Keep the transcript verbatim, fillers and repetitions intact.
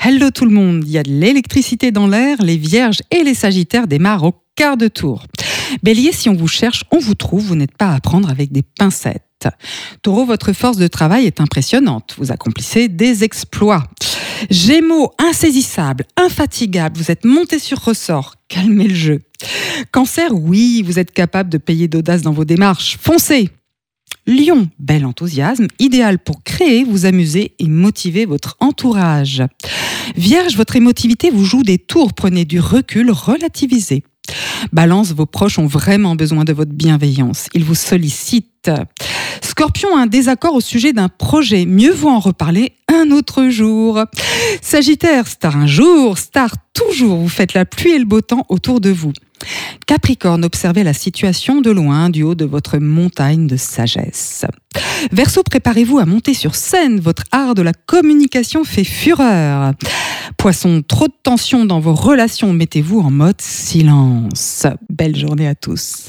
Hello tout le monde, il y a de l'électricité dans l'air, les vierges et les sagittaires démarrent au quart de tour. Bélier, si on vous cherche, on vous trouve, vous n'êtes pas à prendre avec des pincettes. Taureau, votre force de travail est impressionnante, vous accomplissez des exploits. Gémeaux, insaisissable, infatigable, vous êtes monté sur ressort, calmez le jeu. Cancer, oui, vous êtes capable de payer d'audace dans vos démarches, foncez. Lion, bel enthousiasme, idéal pour créer, vous amuser et motiver votre entourage. Vierge, votre émotivité vous joue des tours, prenez du recul, relativisez. Balance, vos proches ont vraiment besoin de votre bienveillance, ils vous sollicitent. Scorpion, un désaccord au sujet d'un projet, mieux vaut en reparler un autre jour. Sagittaire, star un jour, star toujours, vous faites la pluie et le beau temps autour de vous. Capricorne, observez la situation de loin, du haut de votre montagne de sagesse. Verseau, préparez-vous à monter sur scène, votre art de la communication fait fureur. Poisson, trop de tension dans vos relations, mettez-vous en mode silence. Belle journée à tous.